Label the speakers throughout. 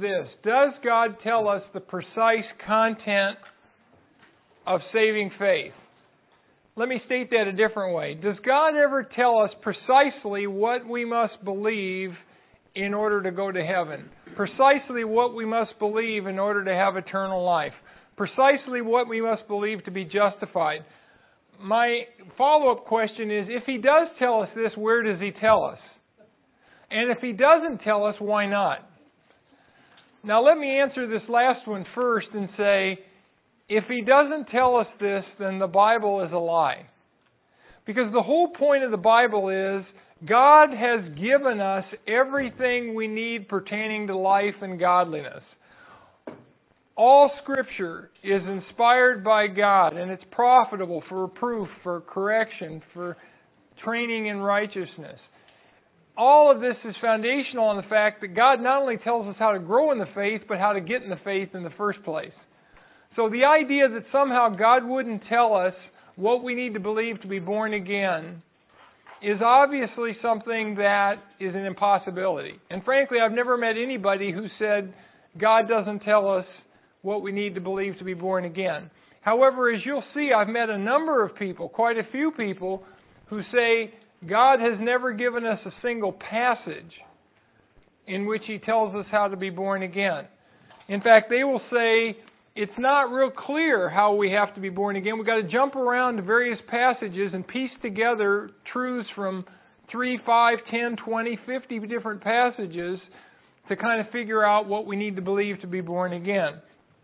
Speaker 1: this. Does God tell us the precise content of saving faith? Let me state that a different way. Does God ever tell us precisely what we must believe in order to go to heaven? Precisely what we must believe in order to have eternal life? Precisely what we must believe to be justified? My follow-up question is, if He does tell us this, where does He tell us? And if He doesn't tell us, why not? Now let me answer this last one first and say, if He doesn't tell us this, then the Bible is a lie. Because the whole point of the Bible is God has given us everything we need pertaining to life and godliness. All Scripture is inspired by God, and it's profitable for reproof, for correction, for training in righteousness. All of this is foundational on the fact that God not only tells us how to grow in the faith, but how to get in the faith in the first place. So the idea that somehow God wouldn't tell us what we need to believe to be born again is obviously something that is an impossibility. And frankly, I've never met anybody who said God doesn't tell us what we need to believe to be born again. However, as you'll see, I've met a number of people, quite a few people, who say God has never given us a single passage in which He tells us how to be born again. In fact, they will say it's not real clear how we have to be born again. We've got to jump around to various passages and piece together truths from 3, 5, 10, 20, 50 different passages to kind of figure out what we need to believe to be born again.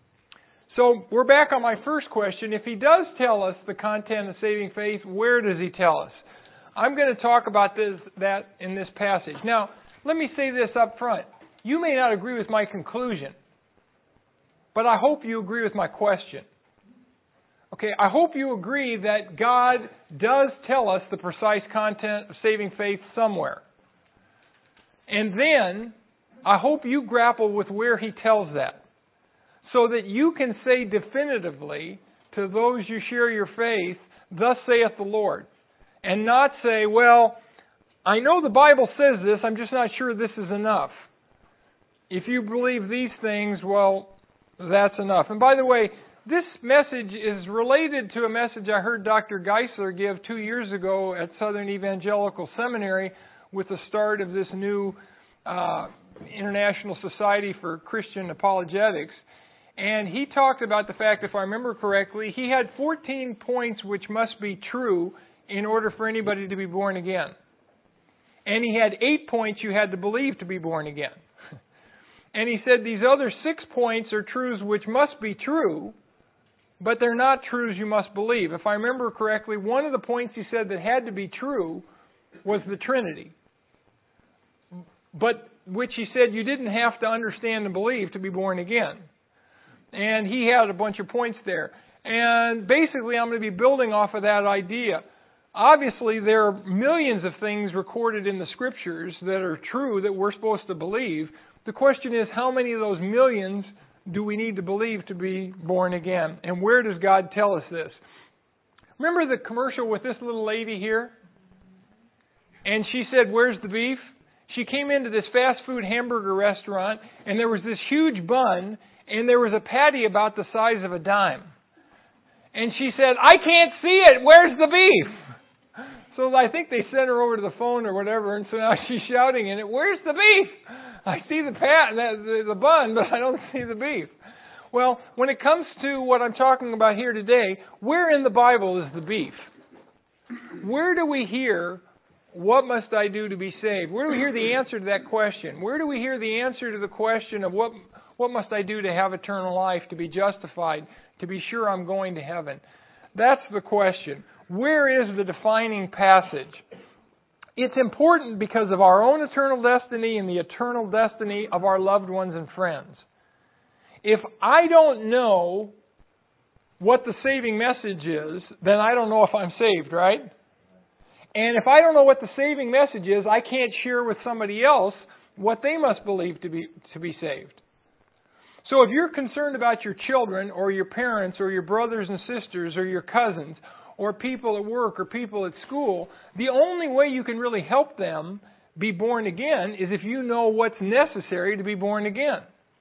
Speaker 1: So we're back on my first question. If He does tell us the content of saving faith, where does He tell us? I'm going to talk about that in this passage. Now, let me say this up front. You may not agree with my conclusion, but I hope you agree with my question. Okay, I hope you agree that God does tell us the precise content of saving faith somewhere. And then, I hope you grapple with where He tells that, so that you can say definitively to those you share your faith, "Thus saith the Lord." And not say, "Well, I know the Bible says this, I'm just not sure this is enough. If you believe these things, well, that's enough." And by the way, this message is related to a message I heard Dr. Geisler give 2 years ago at Southern Evangelical Seminary with the start of this new International Society for Christian Apologetics. And he talked about the fact, if I remember correctly, he had 14 points which must be true in order for anybody to be born again. And he had 8 points you had to believe to be born again. And he said these other 6 points are truths which must be true, but they're not truths you must believe. If I remember correctly, one of the points he said that had to be true was the Trinity, but which he said you didn't have to understand and believe to be born again. And he had a bunch of points there. And basically, I'm going to be building off of that idea. Obviously, there are millions of things recorded in the Scriptures that are true that we're supposed to believe. The question is, how many of those millions do we need to believe to be born again? And where does God tell us this? Remember the commercial with this little lady here? And she said, "Where's the beef?" She came into this fast food hamburger restaurant, and there was this huge bun, and there was a patty about the size of a dime. And she said, "I can't see it. Where's the beef?" So I think they sent her over to the phone or whatever, and so now she's shouting in it, "Where's the beef? I see the bun, but I don't see the beef." Well, when it comes to what I'm talking about here today, where in the Bible is the beef? Where do we hear, "What must I do to be saved?" Where do we hear the answer to that question? Where do we hear the answer to the question of what must I do to have eternal life, to be justified, to be sure I'm going to heaven? That's the question. Where is the defining passage? It's important because of our own eternal destiny and the eternal destiny of our loved ones and friends. If I don't know what the saving message is, then I don't know if I'm saved, right? And if I don't know what the saving message is, I can't share with somebody else what they must believe to be saved. So if you're concerned about your children or your parents or your brothers and sisters or your cousins or people at work or people at school, the only way you can really help them be born again is if you know what's necessary to be born again.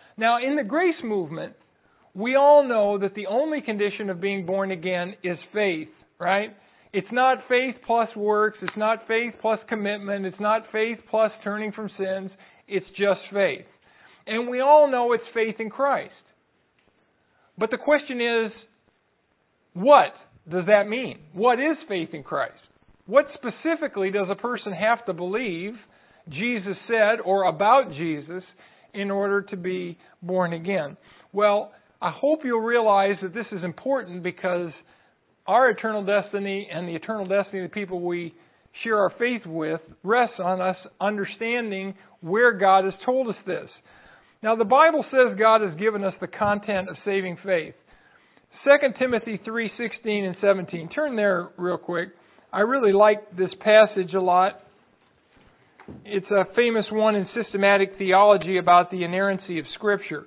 Speaker 1: Now, in the grace movement, we all know that the only condition of being born again is faith, right? It's not faith plus works. It's not faith plus commitment. It's not faith plus turning from sins. It's just faith. And we all know it's faith in Christ. But the question is, what does that mean? What is faith in Christ? What specifically does a person have to believe Jesus said or about Jesus in order to be born again? Well, I hope you'll realize that this is important because our eternal destiny and the eternal destiny of the people we share our faith with rests on us understanding where God has told us this. Now, the Bible says God has given us the content of saving faith. 2 Timothy 3:16 and 17. Turn there real quick. I really like this passage a lot. It's a famous one in systematic theology about the inerrancy of Scripture.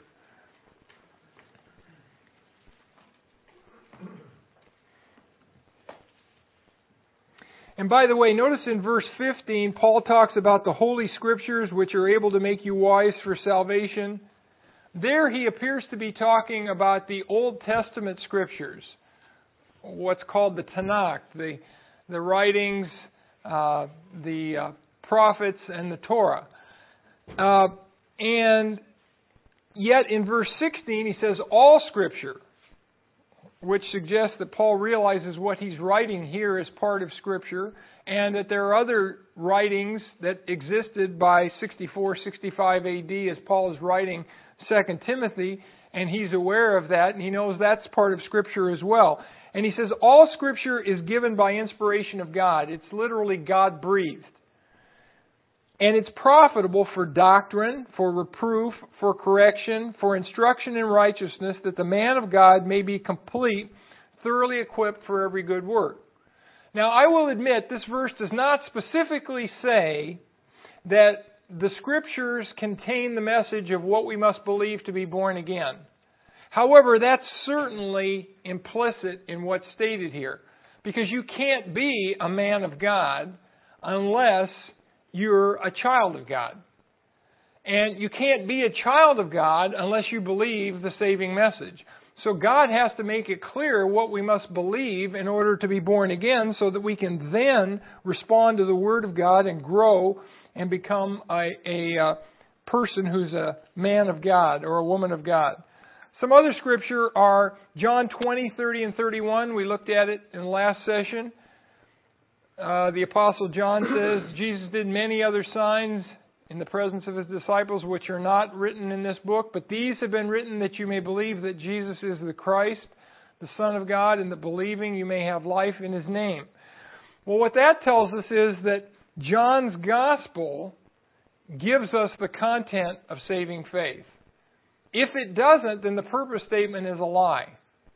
Speaker 1: And by the way, notice in verse 15, Paul talks about the Holy Scriptures which are able to make you wise for salvation. There he appears to be talking about the Old Testament Scriptures, what's called the Tanakh, the writings, the prophets, and the Torah. And yet in verse 16 he says all Scripture, which suggests that Paul realizes what he's writing here is part of Scripture, and that there are other writings that existed by 64, 65 AD as Paul is writing 2 Timothy, and he's aware of that, and he knows that's part of Scripture as well. And he says all Scripture is given by inspiration of God. It's literally God-breathed. And it's profitable for doctrine, for reproof, for correction, for instruction in righteousness, that the man of God may be complete, thoroughly equipped for every good work. Now, I will admit this verse does not specifically say that the Scriptures contain the message of what we must believe to be born again. However, that's certainly implicit in what's stated here. Because you can't be a man of God unless you're a child of God. And you can't be a child of God unless you believe the saving message. So God has to make it clear what we must believe in order to be born again so that we can then respond to the Word of God and grow and become a person who's a man of God or a woman of God. Some other Scripture are John 20, 30, and 31. We looked at it in the last session. The Apostle John says, Jesus did many other signs in the presence of His disciples which are not written in this book, but these have been written that you may believe that Jesus is the Christ, the Son of God, and that believing you may have life in His name. Well, what that tells us is that John's Gospel gives us the content of saving faith. If it doesn't, then the purpose statement is a lie.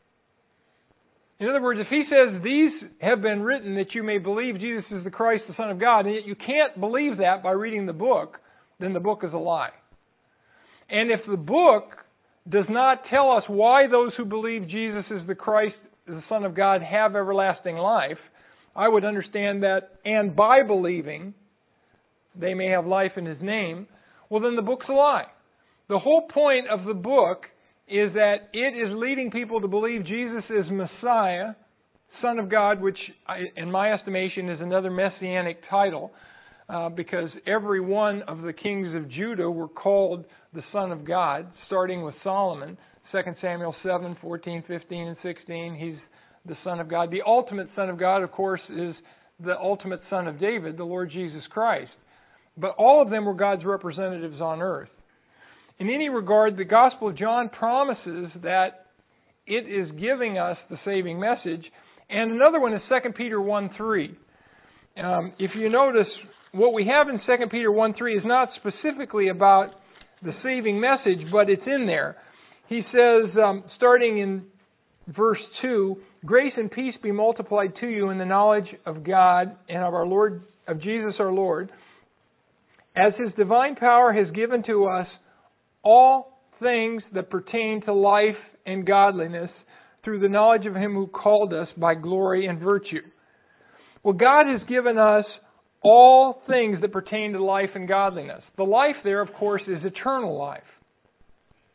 Speaker 1: In other words, if he says, these have been written that you may believe Jesus is the Christ, the Son of God, and yet you can't believe that by reading the book, then the book is a lie. And if the book does not tell us why those who believe Jesus is the Christ, the Son of God, have everlasting life, I would understand that, and by believing, they may have life in His name, well, then the book's a lie. The whole point of the book is that it is leading people to believe Jesus is Messiah, Son of God, which in my estimation is another messianic title, because every one of the kings of Judah were called the Son of God, starting with Solomon, 2 Samuel 7, 14, 15, and 16. He's the Son of God. The ultimate Son of God, of course, is the ultimate Son of David, the Lord Jesus Christ. But all of them were God's representatives on earth. In any regard, the Gospel of John promises that it is giving us the saving message. And another one is 2 Peter 1:3. If you notice, what we have in 2 Peter 1:3 is not specifically about the saving message, but it's in there. He says, starting in verse 2, grace and peace be multiplied to you in the knowledge of God and of our Lord, of Jesus our Lord, as His divine power has given to us all things that pertain to life and godliness through the knowledge of Him who called us by glory and virtue. Well, God has given us all things that pertain to life and godliness. The life there, of course, is eternal life.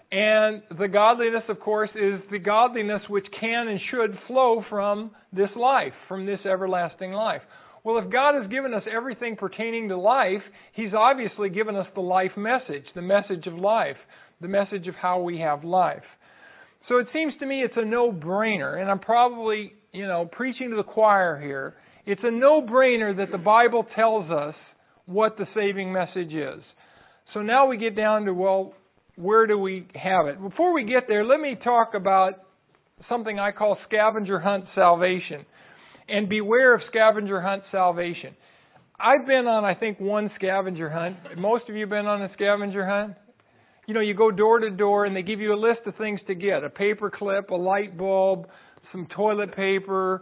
Speaker 1: And the godliness, of course, is the godliness which can and should flow from this life, from this everlasting life. Well, if God has given us everything pertaining to life, He's obviously given us the life message, the message of life, the message of how we have life. So it seems to me it's a no-brainer, and I'm probably, preaching to the choir here. It's a no-brainer that the Bible tells us what the saving message is. So now we get down to, where do we have it? Before we get there, let me talk about something I call scavenger hunt salvation. And beware of scavenger hunt salvation. I've been on, I think, one scavenger hunt. Most of you have been on a scavenger hunt? You go door to door and they give you a list of things to get. A paper clip, a light bulb, some toilet paper,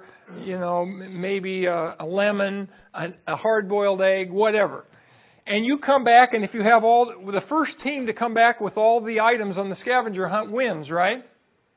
Speaker 1: maybe a lemon, a hard-boiled egg, whatever. And you come back, and if you have the first team to come back with all the items on the scavenger hunt wins, right?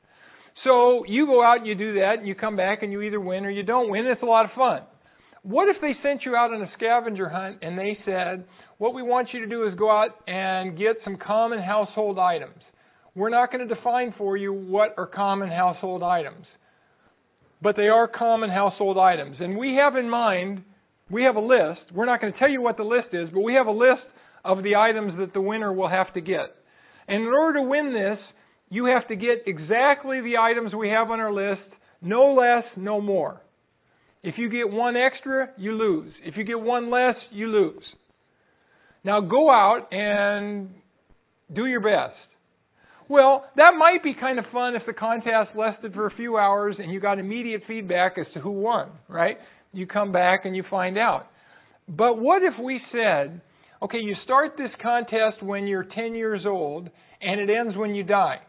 Speaker 1: So you go out and you do that, and you come back and you either win or you don't win. It's a lot of fun. What if they sent you out on a scavenger hunt and they said, what we want you to do is go out and get some common household items. We're not going to define for you what are common household items, but they are common household items. And we have in mind, we have a list. We're not going to tell you what the list is, but we have a list of the items that the winner will have to get. And in order to win this, you have to get exactly the items we have on our list, no less, no more. If you get one extra, you lose. If you get one less, you lose. Now go out and do your best. Well, that might be kind of fun if the contest lasted for a few hours and you got immediate feedback as to who won, right? You come back and you find out. But what if we said, okay, you start this contest when you're 10 years old and it ends when you die.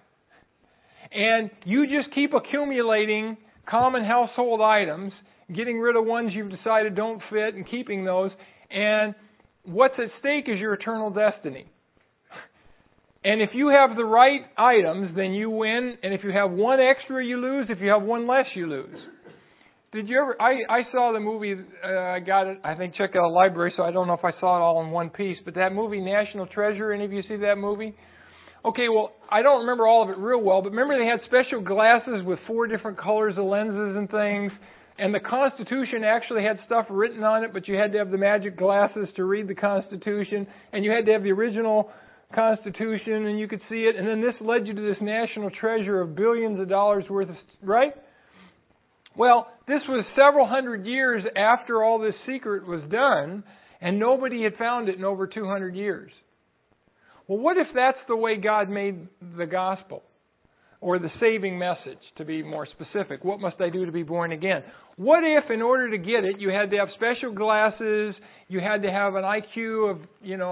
Speaker 1: And you just keep accumulating common household items, getting rid of ones you've decided don't fit and keeping those. And what's at stake is your eternal destiny. And if you have the right items, then you win. And if you have one extra, you lose. If you have one less, you lose. Did you ever? I saw the movie. I got it. I think checked out a library, so I don't know if I saw it all in one piece. But that movie, National Treasure. Any of you see that movie? Okay, well, I don't remember all of it real well, but remember they had special glasses with 4 different colors of lenses and things, and the Constitution actually had stuff written on it, but you had to have the magic glasses to read the Constitution, and you had to have the original Constitution, and you could see it, and then this led you to this national treasure of billions of dollars worth of, right? Well, this was several hundred years after all this secret was done, and nobody had found it in over 200 years. Well, what if that's the way God made the gospel? Or the saving message, to be more specific. What must I do to be born again? What if, in order to get it, you had to have special glasses, you had to have an IQ of,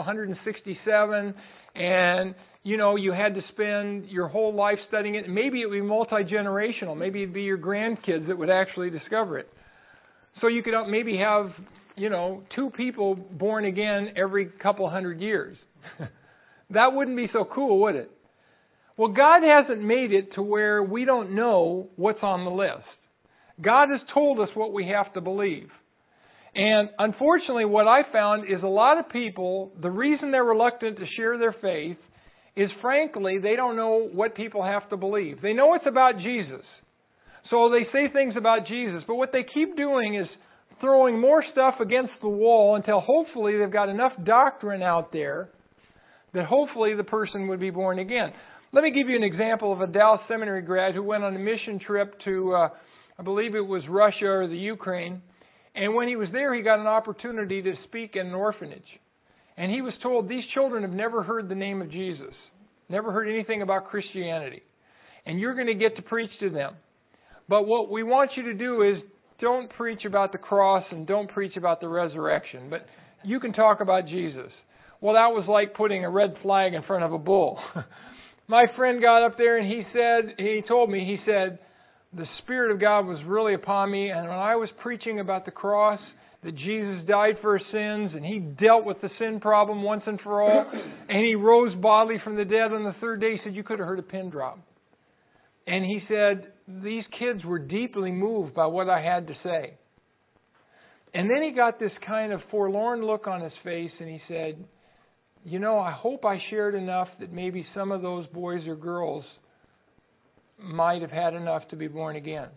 Speaker 1: 167, and, you had to spend your whole life studying it. Maybe it would be multi-generational. Maybe it'd be your grandkids that would actually discover it. So you could maybe have, 2 people born again every couple hundred years. That wouldn't be so cool, would it? Well, God hasn't made it to where we don't know what's on the list. God has told us what we have to believe. And unfortunately, what I found is a lot of people, the reason they're reluctant to share their faith is, frankly, they don't know what people have to believe. They know it's about Jesus. So they say things about Jesus. But what they keep doing is throwing more stuff against the wall until hopefully they've got enough doctrine out there that hopefully the person would be born again. Let me give you an example of a Dallas Seminary grad who went on a mission trip to, I believe it was Russia or the Ukraine. And when he was there, he got an opportunity to speak in an orphanage. And he was told, these children have never heard the name of Jesus, never heard anything about Christianity. And you're going to get to preach to them. But what we want you to do is don't preach about the cross and don't preach about the resurrection. But you can talk about Jesus. Well, that was like putting a red flag in front of a bull. My friend got up there and he told me, the Spirit of God was really upon me. And when I was preaching about the cross, that Jesus died for our sins and He dealt with the sin problem once and for all, and He rose bodily from the dead on the 3rd day, he said, you could have heard a pin drop. And he said, these kids were deeply moved by what I had to say. And then he got this kind of forlorn look on his face and he said, I hope I shared enough that maybe some of those boys or girls might have had enough to be born again.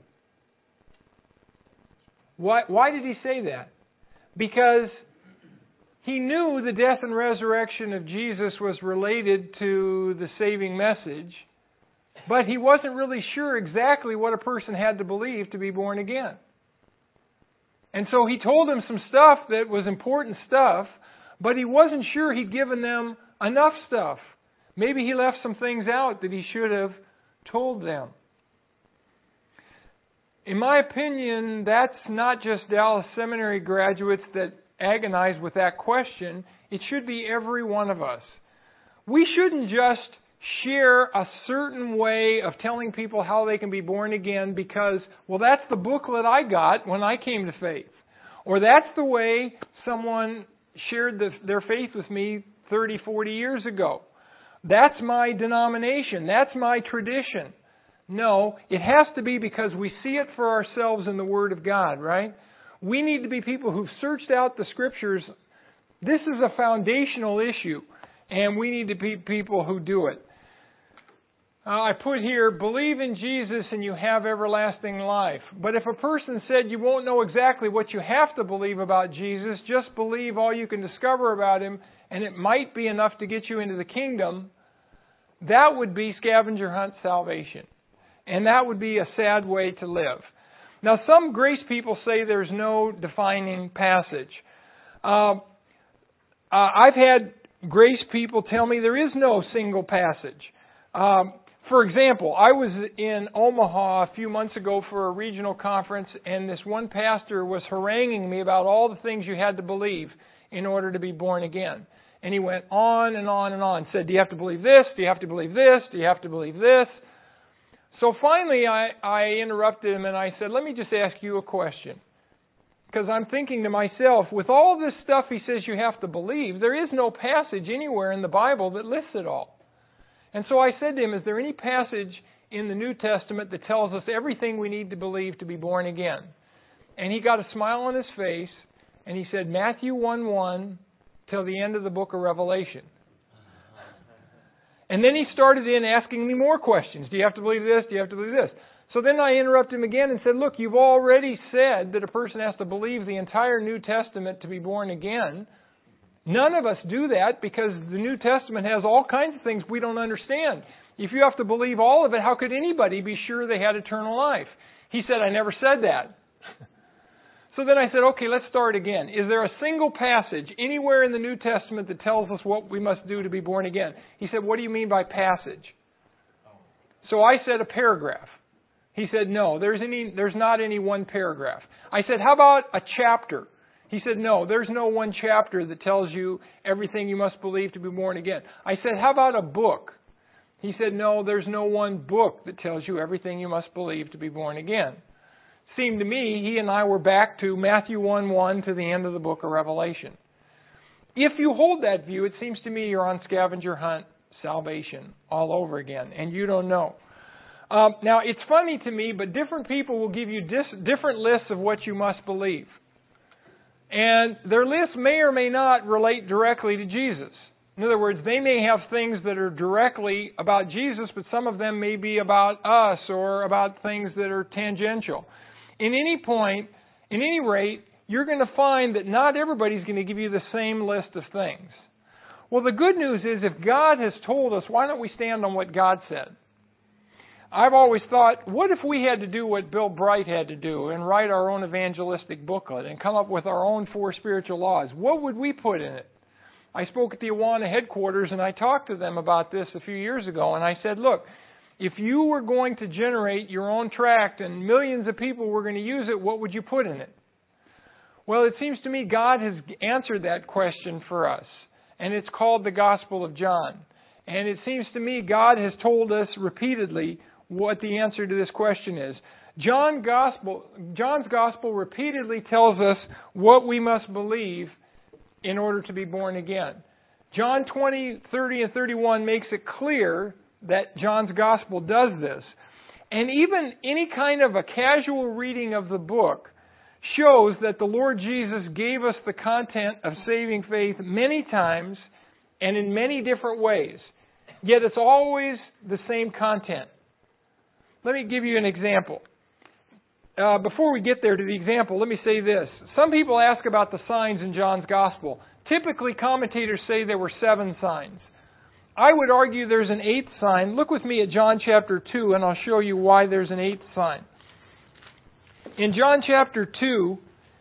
Speaker 1: Why did he say that? Because he knew the death and resurrection of Jesus was related to the saving message, but he wasn't really sure exactly what a person had to believe to be born again. And so he told them some stuff that was important stuff, but he wasn't sure he'd given them enough stuff. Maybe he left some things out that he should have told them. In my opinion, that's not just Dallas Seminary graduates that agonize with that question. It should be every one of us. We shouldn't just share a certain way of telling people how they can be born again because, well, that's the booklet I got when I came to faith. Or that's the way someone shared their faith with me 30, 40 years ago. That's my denomination. That's my tradition. No, it has to be because we see it for ourselves in the Word of God, right? We need to be people who've searched out the Scriptures. This is a foundational issue, and we need to be people who do it. I put here, believe in Jesus and you have everlasting life. But if a person said you won't know exactly what you have to believe about Jesus, just believe all you can discover about Him, and it might be enough to get you into the kingdom, that would be scavenger hunt salvation. And that would be a sad way to live. Now, some grace people say there's no defining passage. I've had grace people tell me there is no single passage. For example, I was in Omaha a few months ago for a regional conference, and this one pastor was haranguing me about all the things you had to believe in order to be born again. And he went on and on and on. Said, do you have to believe this? Do you have to believe this? Do you have to believe this? So finally, I interrupted him and I said, let me just ask you a question. Because I'm thinking to myself, with all this stuff he says you have to believe, there is no passage anywhere in the Bible that lists it all. And so I said to him, is there any passage in the New Testament that tells us everything we need to believe to be born again? And he got a smile on his face, and he said, Matthew 1:1 till the end of the book of Revelation. And then he started in asking me more questions. Do you have to believe this? Do you have to believe this? So then I interrupted him again and said, look, you've already said that a person has to believe the entire New Testament to be born again. None of us do that because the New Testament has all kinds of things we don't understand. If you have to believe all of it, how could anybody be sure they had eternal life? He said, I never said that. So then I said, okay, let's start again. Is there a single passage anywhere in the New Testament that tells us what we must do to be born again? He said, what do you mean by passage? So I said a paragraph. He said, no, there's not any one paragraph. I said, how about a chapter? He said, no, there's no one chapter that tells you everything you must believe to be born again. I said, how about a book? He said, no, there's no one book that tells you everything you must believe to be born again. Seemed to me, he and I were back to Matthew 1:1 to the end of the book of Revelation. If you hold that view, it seems to me you're on scavenger hunt salvation all over again, and you don't know. Now, it's funny to me, but different people will give you different lists of what you must believe. And their list may or may not relate directly to Jesus. In other words, they may have things that are directly about Jesus, but some of them may be about us or about things that are tangential. In any point, in any rate, you're going to find that not everybody's going to give you the same list of things. Well, the good news is if God has told us, why don't we stand on what God said? I've always thought, what if we had to do what Bill Bright had to do and write our own evangelistic booklet and come up with our own 4 spiritual laws? What would we put in it? I spoke at the Awana headquarters and I talked to them about this a few years ago, and I said, look, if you were going to generate your own tract and millions of people were going to use it, what would you put in it? Well, it seems to me God has answered that question for us, and it's called the Gospel of John. And it seems to me God has told us repeatedly what the answer to this question is. John's Gospel repeatedly tells us what we must believe in order to be born again. John 20, 30, and 31 makes it clear that John's Gospel does this. And even any kind of a casual reading of the book shows that the Lord Jesus gave us the content of saving faith many times and in many different ways. Yet it's always the same content. Let me give you an example. Before we get there to the example, let me say this. Some people ask about the signs in John's Gospel. Typically, commentators say there were 7 signs. I would argue there's an 8th sign. Look with me at John chapter 2, and I'll show you why there's an 8th sign. In John chapter 2,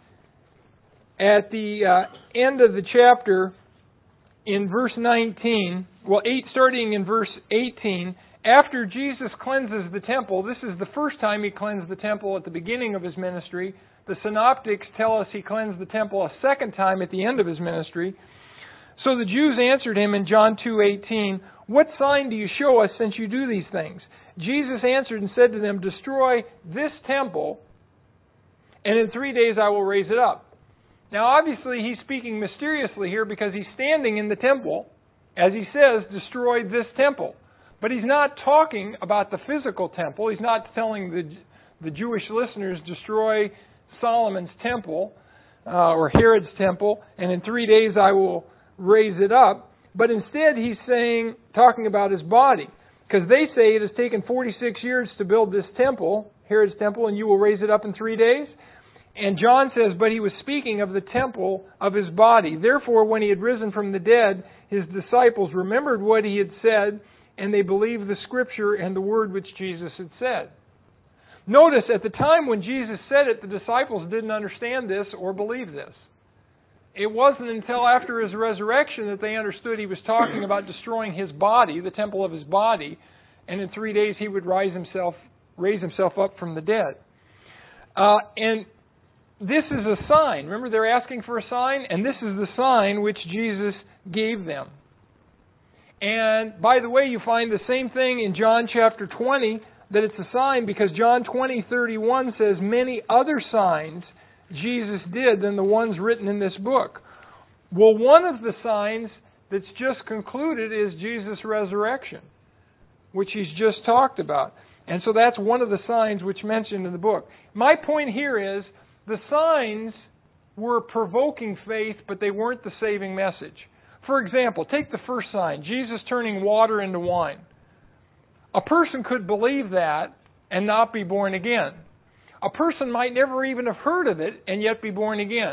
Speaker 1: at the end of the chapter, in verse 19, starting in verse 18, after Jesus cleanses the temple, this is the first time He cleansed the temple at the beginning of His ministry. The synoptics tell us He cleansed the temple a second time at the end of His ministry. So the Jews answered Him in John 2:18, "What sign do you show us since you do these things?" Jesus answered and said to them, "Destroy this temple, and in 3 days I will raise it up." Now obviously He's speaking mysteriously here because He's standing in the temple. As He says, destroy this temple. But He's not talking about the physical temple. He's not telling the Jewish listeners, destroy Solomon's temple or Herod's temple, and in 3 days I will raise it up. But instead He's talking about His body. Because they say it has taken 46 years to build this temple, Herod's temple, and you will raise it up in 3 days. And John says, but He was speaking of the temple of His body. Therefore, when He had risen from the dead, His disciples remembered what He had said, and they believed the Scripture and the word which Jesus had said. Notice, at the time when Jesus said it, the disciples didn't understand this or believe this. It wasn't until after His resurrection that they understood He was talking about destroying His body, the temple of His body, and in 3 days He would raise Himself up from the dead. And this is a sign. Remember, they're asking for a sign, and this is the sign which Jesus gave them. And by the way, you find the same thing in John chapter 20, that it's a sign, because John 20:31 says, many other signs Jesus did than the ones written in this book. Well, one of the signs that's just concluded is Jesus' resurrection, which He's just talked about. And so that's one of the signs which mentioned in the book. My point here is, the signs were provoking faith, but they weren't the saving message. For example, take the first sign, Jesus turning water into wine. A person could believe that and not be born again. A person might never even have heard of it and yet be born again.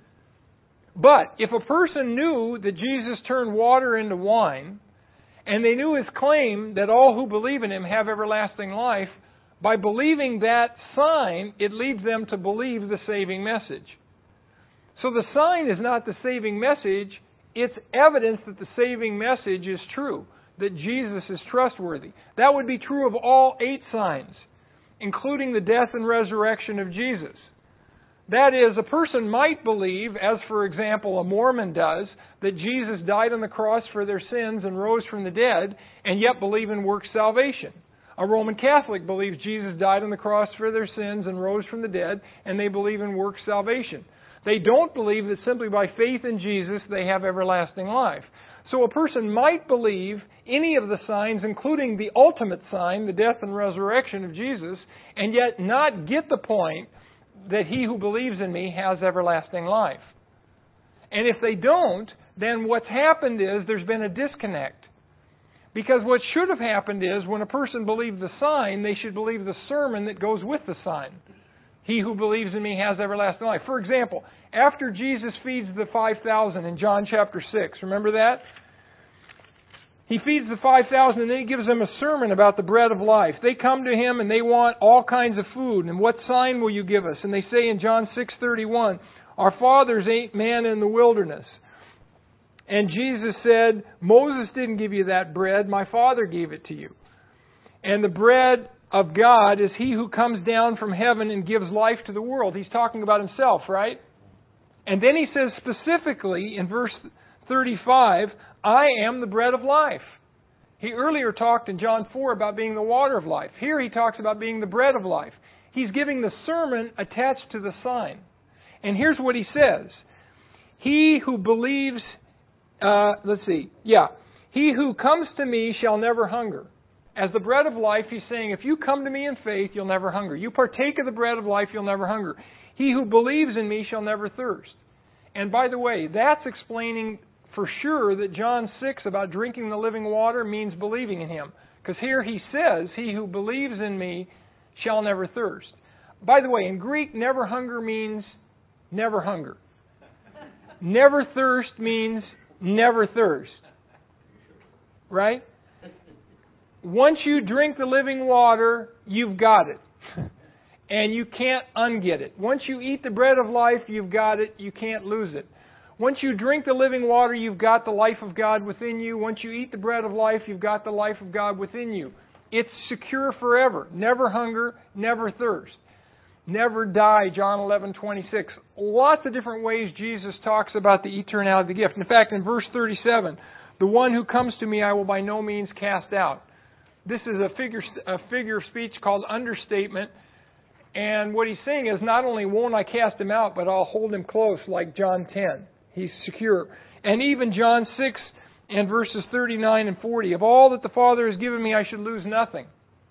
Speaker 1: But if a person knew that Jesus turned water into wine, and they knew His claim that all who believe in Him have everlasting life, by believing that sign, it leads them to believe the saving message. So the sign is not the saving message. It's evidence that the saving message is true, that Jesus is trustworthy. That would be true of all 8 signs, including the death and resurrection of Jesus. That is, a person might believe, as for example a Mormon does, that Jesus died on the cross for their sins and rose from the dead, and yet believe in works salvation. A Roman Catholic believes Jesus died on the cross for their sins and rose from the dead, and they believe in works salvation. They don't believe that simply by faith in Jesus they have everlasting life. So a person might believe any of the signs, including the ultimate sign, the death and resurrection of Jesus, and yet not get the point that he who believes in me has everlasting life. And if they don't, then what's happened is there's been a disconnect. Because what should have happened is when a person believed the sign, they should believe the sermon that goes with the sign. He who believes in me has everlasting life. For example, after Jesus feeds the 5,000 in John chapter 6, remember that? He feeds the 5,000 and then He gives them a sermon about the bread of life. They come to Him and they want all kinds of food. And what sign will you give us? And they say in John 6:31, our fathers ate manna in the wilderness. And Jesus said, Moses didn't give you that bread, my Father gave it to you. And the bread of God is He who comes down from heaven and gives life to the world. He's talking about Himself, right? And then He says specifically in verse 35, I am the bread of life. He earlier talked in John 4 about being the water of life. Here He talks about being the bread of life. He's giving the sermon attached to the sign. And here's what He says. He who believes, he who comes to me shall never hunger. As the bread of life, He's saying, if you come to me in faith, you'll never hunger. You partake of the bread of life, you'll never hunger. He who believes in me shall never thirst. And by the way, that's explaining for sure that John 6 about drinking the living water means believing in Him. Because here He says, "He who believes in me shall never thirst." By the way, in Greek, never hunger means never hunger. Never thirst means never thirst. Right? Once you drink the living water, you've got it. And you can't unget it. Once you eat the bread of life, you've got it. You can't lose it. Once you drink the living water, you've got the life of God within you. Once you eat the bread of life, you've got the life of God within you. It's secure forever. Never hunger, never thirst. Never die, John 11:26. Lots of different ways Jesus talks about the eternality of the gift. In fact, in verse 37, "The one who comes to me I will by no means cast out." This is a figure of speech called understatement. And what he's saying is, not only won't I cast him out, but I'll hold him close like John 10. He's secure. And even John 6 and verses 39 and 40. "Of all that the Father has given me, I should lose nothing."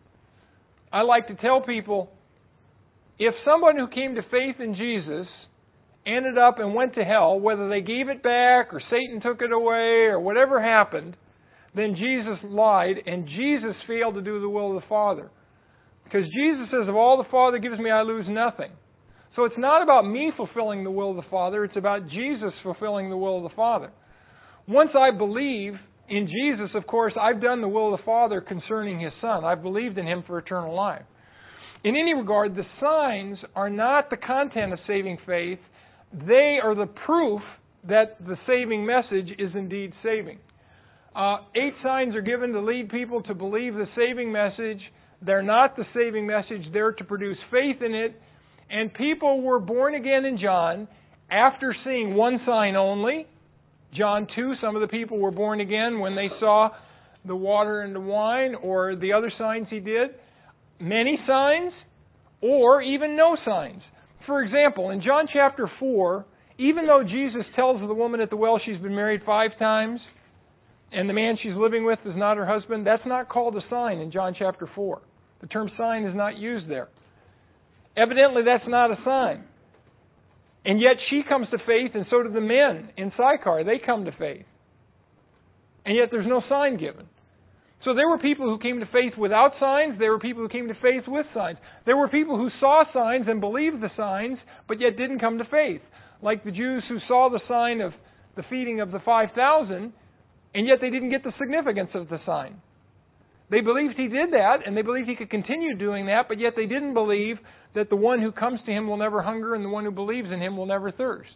Speaker 1: I like to tell people, if someone who came to faith in Jesus ended up and went to hell, whether they gave it back or Satan took it away or whatever happened, then Jesus lied and Jesus failed to do the will of the Father. Because Jesus says, "Of all the Father gives me, I lose nothing." So it's not about me fulfilling the will of the Father, it's about Jesus fulfilling the will of the Father. Once I believe in Jesus, of course, I've done the will of the Father concerning His Son. I've believed in Him for eternal life. In any regard, the signs are not the content of saving faith. They are the proof that the saving message is indeed saving. 8 signs are given to lead people to believe the saving message. They're not the saving message. They're to produce faith in it. And people were born again in John after seeing one sign only. John 2, some of the people were born again when they saw the water and the wine, or the other signs He did. Many signs, or even no signs. For example, in John chapter 4, even though Jesus tells the woman at the well she's been married 5 times, and the man she's living with is not her husband, that's not called a sign in John chapter 4. The term sign is not used there. Evidently, that's not a sign. And yet she comes to faith, and so do the men in Sychar. They come to faith. And yet there's no sign given. So there were people who came to faith without signs. There were people who came to faith with signs. There were people who saw signs and believed the signs, but yet didn't come to faith. Like the Jews who saw the sign of the feeding of the 5,000, and yet they didn't get the significance of the sign. They believed He did that, and they believed He could continue doing that, but yet they didn't believe that the one who comes to Him will never hunger and the one who believes in Him will never thirst.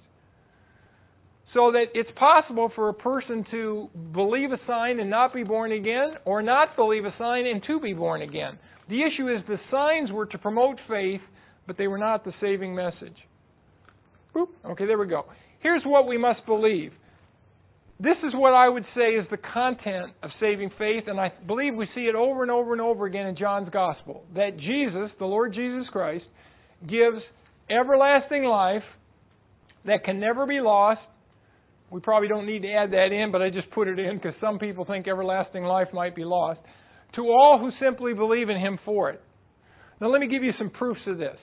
Speaker 1: So that it's possible for a person to believe a sign and not be born again, or not believe a sign and to be born again. The issue is the signs were to promote faith, but they were not the saving message. Okay, there we go. Here's what we must believe. This is what I would say is the content of saving faith, and I believe we see it over and over and over again in John's Gospel. That Jesus, the Lord Jesus Christ, gives everlasting life that can never be lost. We probably don't need to add that in, but I just put it in because some people think everlasting life might be lost. To all who simply believe in Him for it. Now let me give you some proofs of this.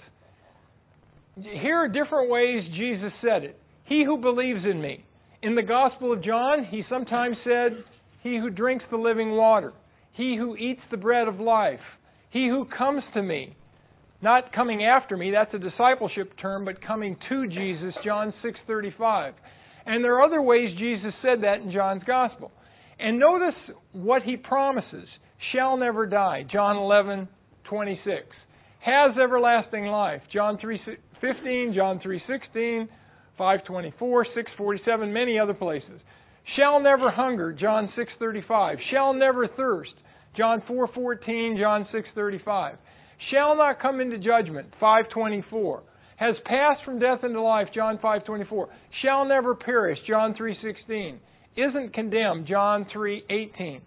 Speaker 1: Here are different ways Jesus said it. He who believes in me. In the Gospel of John, He sometimes said, "He who drinks the living water. He who eats the bread of life. He who comes to me." Not coming after me, that's a discipleship term, but coming to Jesus, John 6:35. And there are other ways Jesus said that in John's Gospel. And notice what He promises. Shall never die, John 11:26. Has everlasting life, John 3:15, John 3:16, 5:24, 6:47, many other places. Shall never hunger, John 6:35. Shall never thirst, John 4:14, John 6:35. Shall not come into judgment, 5:24. Has passed from death into life, John 5:24. Shall never perish, John 3:16. Isn't condemned, John 3:18.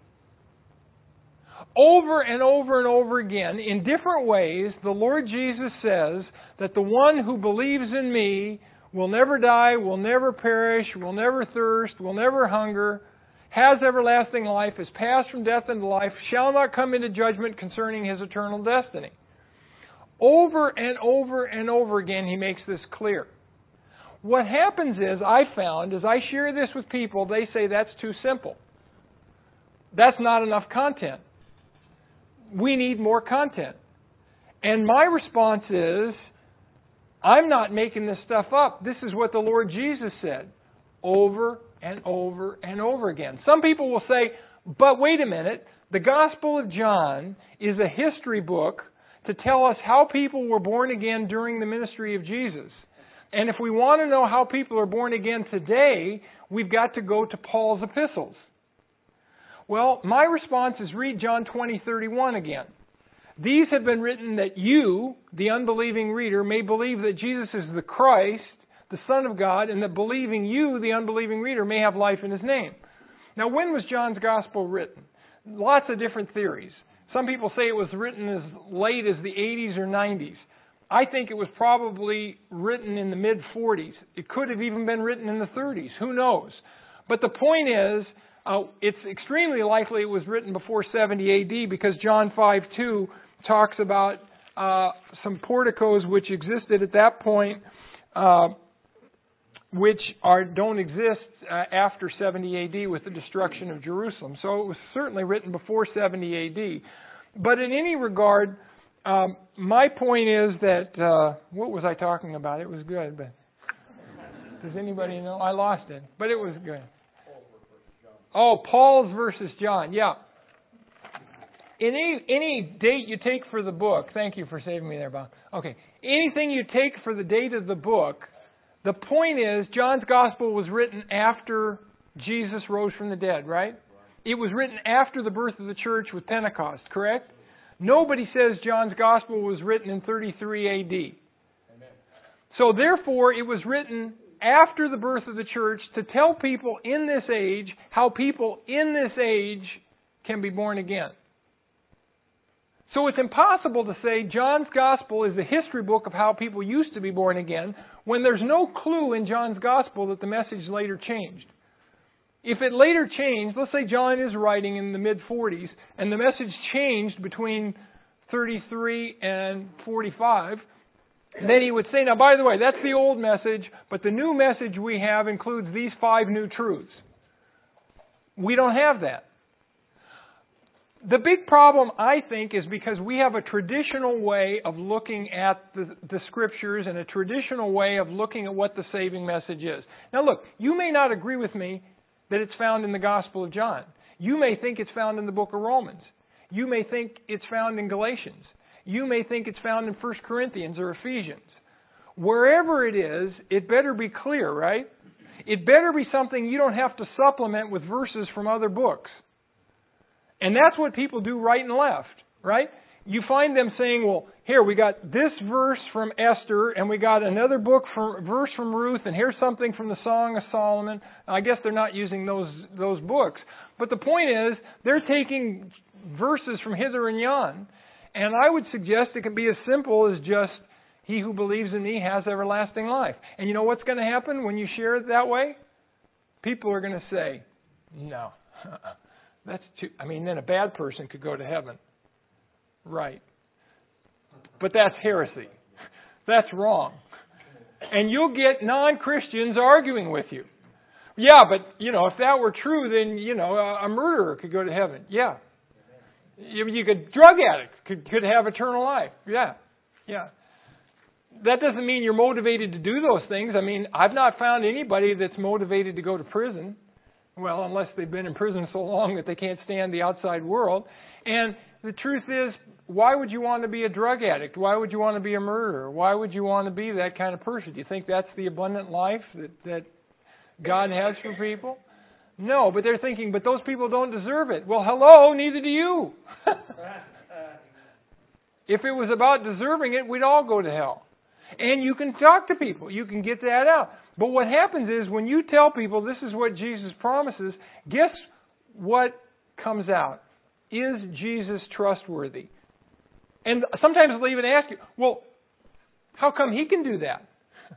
Speaker 1: Over and over and over again, in different ways, the Lord Jesus says that the one who believes in me will never die, will never perish, will never thirst, will never hunger, has everlasting life, has passed from death into life, shall not come into judgment concerning his eternal destiny. Over and over and over again, He makes this clear. what happens is, I found, as I share this with people, they say that's too simple. That's not enough content. We need more content. And my response is, I'm not making this stuff up. This is what the Lord Jesus said over and over and over again. Some people will say, but wait a minute, the Gospel of John is a history book to tell us how people were born again during the ministry of Jesus. And if we want to know how people are born again today, we've got to go to Paul's epistles. Well, my response is read John 20:31 again. These have been written that you, the unbelieving reader, may believe that Jesus is the Christ, the Son of God, and that believing you, the unbelieving reader, may have life in His name. Now, when was John's Gospel written? Lots of different theories. Some people say it was written as late as the 80s or 90s. I think it was probably written in the mid-40s. It could have even been written in the 30s. Who knows? But the point is, it's extremely likely it was written before 70 A.D. because John 5:2 talks about some porticos which existed at that point, which don't exist after 70 A.D. with the destruction of Jerusalem. So it was certainly written before 70 A.D. But in any regard, my point is that, what was I talking about? It was good, but does anybody know? I lost it, but it was good. Oh, Paul's versus John, yeah. Any date you take for the book, thank you for saving me there, Bob. Okay, anything you take for the date of the book, the point is John's Gospel was written after Jesus rose from the dead, right? It was written after the birth of the church with Pentecost, correct? Nobody says John's Gospel was written in 33 A.D. Amen. So therefore, it was written after the birth of the church to tell people in this age how people in this age can be born again. So it's impossible to say John's Gospel is a history book of how people used to be born again when there's no clue in John's Gospel that the message later changed. If it later changed, let's say John is writing in the mid-40s and the message changed between 33 and 45, then he would say, now by the way, that's the old message, but the new message we have includes these 5 new truths. We don't have that. The big problem, I think, is because we have a traditional way of looking at the Scriptures and a traditional way of looking at what the saving message is. Now look, you may not agree with me that it's found in the Gospel of John. You may think it's found in the book of Romans. You may think it's found in Galatians. You may think it's found in 1 Corinthians or Ephesians. Wherever it is, it better be clear, right? It better be something you don't have to supplement with verses from other books. And that's what people do right and left, right? You find them saying, well, here, we got this verse from Esther, and we got another verse from Ruth, and here's something from the Song of Solomon. I guess they're not using those books. But the point is, they're taking verses from hither and yon. And I would suggest it can be as simple as just, he who believes in me has everlasting life. And you know what's going to happen when you share it that way? People are going to say, no, that's too, then a bad person could go to heaven. Right. But that's heresy. That's wrong. And you'll get non-Christians arguing with you. Yeah, but, if that were true, then, a murderer could go to heaven. Yeah. You could, drug addict could have eternal life. Yeah. That doesn't mean you're motivated to do those things. I've not found anybody that's motivated to go to prison. Well, unless they've been in prison so long that they can't stand the outside world. And the truth is, why would you want to be a drug addict? Why would you want to be a murderer? Why would you want to be that kind of person? Do you think that's the abundant life that God has for people? No, but they're thinking, but those people don't deserve it. Well, hello, neither do you. If it was about deserving it, we'd all go to hell. And you can talk to people. You can get that out. But what happens is when you tell people this is what Jesus promises, guess what comes out? Is Jesus trustworthy? And sometimes they'll even ask you, well, how come he can do that?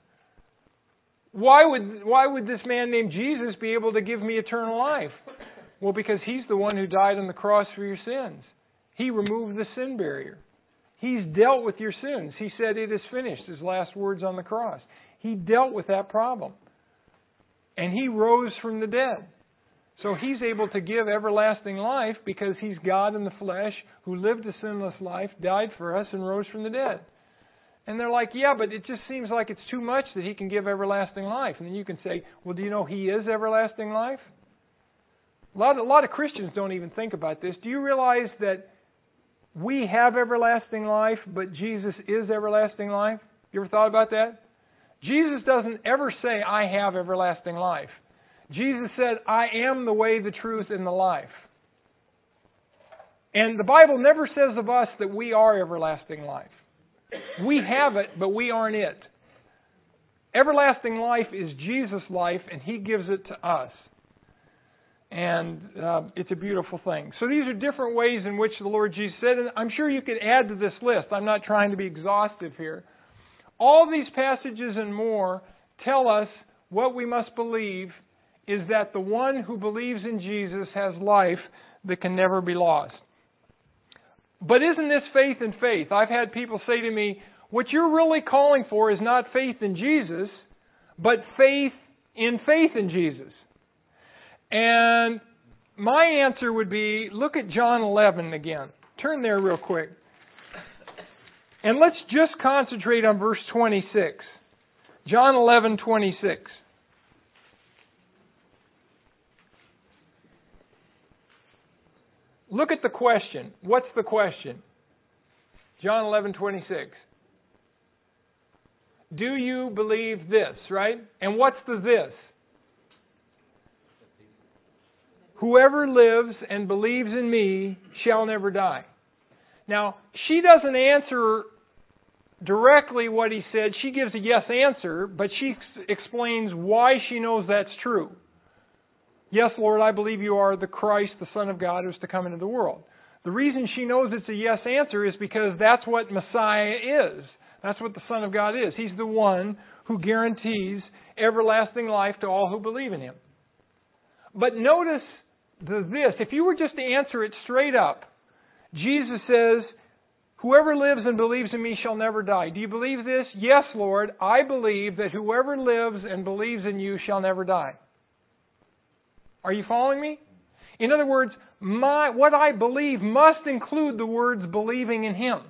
Speaker 1: Why would this man named Jesus be able to give me eternal life? Well, because he's the one who died on the cross for your sins. He removed the sin barrier. He's dealt with your sins. He said, it is finished, his last words on the cross. He dealt with that problem. And He rose from the dead. So He's able to give everlasting life because He's God in the flesh who lived a sinless life, died for us, and rose from the dead. And they're like, yeah, but it just seems like it's too much that He can give everlasting life. And then you can say, well, do you know He is everlasting life? A lot of Christians don't even think about this. Do you realize that we have everlasting life, but Jesus is everlasting life? You ever thought about that? Jesus doesn't ever say, I have everlasting life. Jesus said, I am the way, the truth, and the life. And the Bible never says of us that we are everlasting life. We have it, but we aren't it. Everlasting life is Jesus' life, and He gives it to us. And it's a beautiful thing. So these are different ways in which the Lord Jesus said, and I'm sure you could add to this list. I'm not trying to be exhaustive here. All these passages and more tell us what we must believe is that the one who believes in Jesus has life that can never be lost. But isn't this faith in faith? I've had people say to me, what you're really calling for is not faith in Jesus, but faith in Jesus. And my answer would be, look at John 11 again. Turn there real quick. And let's just concentrate on verse 26. John 11:26. Look at the question. What's the question? John 11:26. Do you believe this, right? And what's the this? Whoever lives and believes in me shall never die. Now, she doesn't answer directly what he said. She gives a yes answer, but she explains why she knows that's true. Yes, Lord, I believe you are the Christ, the Son of God, who is to come into the world. The reason she knows it's a yes answer is because that's what Messiah is. That's what the Son of God is. He's the one who guarantees everlasting life to all who believe in Him. But notice this. If you were just to answer it straight up, Jesus says, whoever lives and believes in me shall never die. Do you believe this? Yes, Lord, I believe that whoever lives and believes in you shall never die. Are you following me? In other words, what I believe must include the words believing in Him.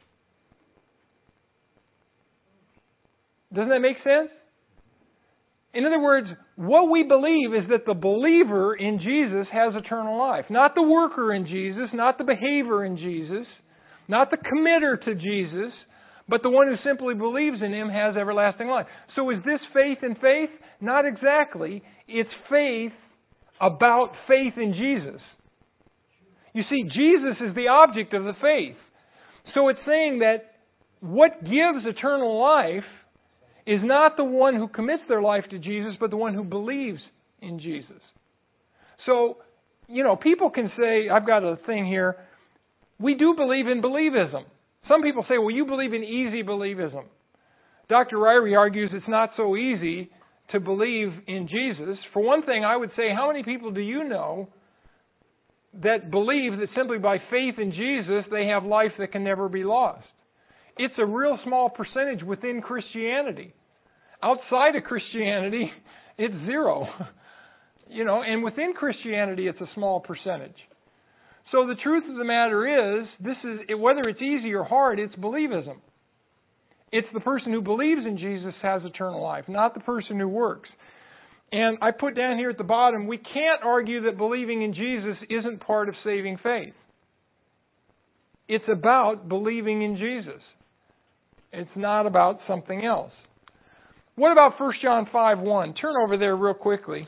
Speaker 1: Doesn't that make sense? In other words, what we believe is that the believer in Jesus has eternal life. Not the worker in Jesus, not the behavior in Jesus, not the committer to Jesus, but the one who simply believes in Him has everlasting life. So is this faith in faith? Not exactly. It's faith about faith in Jesus. You see, Jesus is the object of the faith. So it's saying that what gives eternal life is not the one who commits their life to Jesus, but the one who believes in Jesus. So, people can say, I've got a thing here, we do believe in believism. Some people say, well, you believe in easy believism. Dr. Ryrie argues it's not so easy to believe in Jesus. For one thing, I would say, how many people do you know that believe that simply by faith in Jesus, they have life that can never be lost? It's a real small percentage within Christianity. Outside of Christianity, it's zero. And within Christianity, it's a small percentage. So the truth of the matter is, whether it's easy or hard, it's believism. It's the person who believes in Jesus has eternal life, not the person who works. And I put down here at the bottom, we can't argue that believing in Jesus isn't part of saving faith. It's about believing in Jesus. It's not about something else. What about 1 John 5:1? Turn over there real quickly.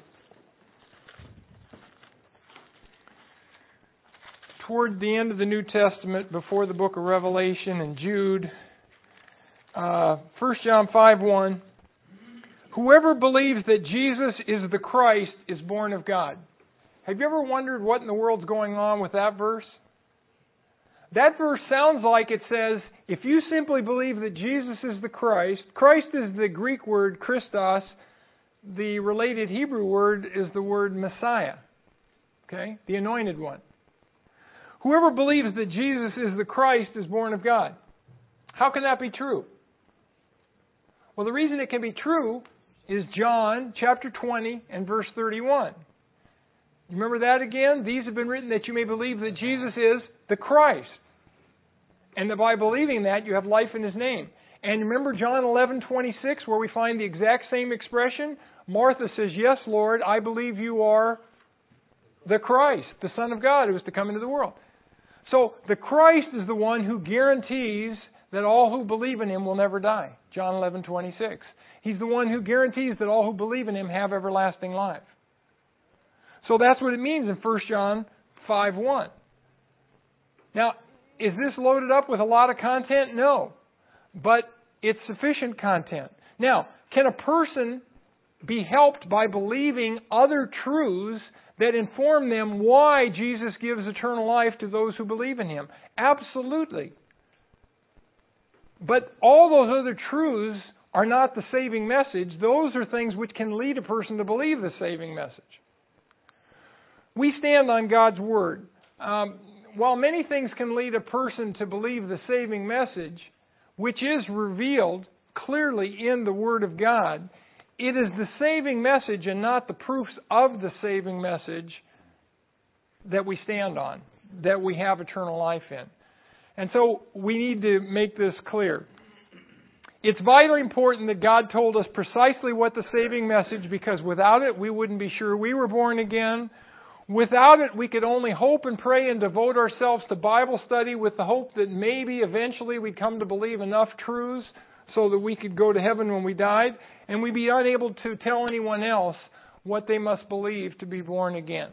Speaker 1: Toward the end of the New Testament, before the book of Revelation and Jude, 1 John 5:1. Whoever believes that Jesus is the Christ is born of God. Have you ever wondered what in the world's going on with that verse? That verse sounds like it says, if you simply believe that Jesus is the Christ, Christ is the Greek word Christos, the related Hebrew word is the word Messiah, okay, the anointed one. Whoever believes that Jesus is the Christ is born of God. How can that be true? Well, the reason it can be true is John chapter 20 and verse 31. You remember that again? These have been written that you may believe that Jesus is the Christ, and that by believing that you have life in His name. And remember John 11:26, where we find the exact same expression? Martha says, "Yes, Lord, I believe you are the Christ, the Son of God who is to come into the world." So the Christ is the one who guarantees that all who believe in Him will never die. John 11:26. He's the one who guarantees that all who believe in Him have everlasting life. So that's what it means in 1 John 5:1. Now, is this loaded up with a lot of content? No. But it's sufficient content. Now, can a person be helped by believing other truths that inform them why Jesus gives eternal life to those who believe in Him? Absolutely. But all those other truths are not the saving message. Those are things which can lead a person to believe the saving message. We stand on God's Word. While many things can lead a person to believe the saving message, which is revealed clearly in the Word of God, it is the saving message and not the proofs of the saving message that we stand on, that we have eternal life in. And so we need to make this clear. It's vitally important that God told us precisely what the saving message, because without it we wouldn't be sure we were born again. Without it, we could only hope and pray and devote ourselves to Bible study with the hope that maybe eventually we'd come to believe enough truths so that we could go to heaven when we died, and we'd be unable to tell anyone else what they must believe to be born again.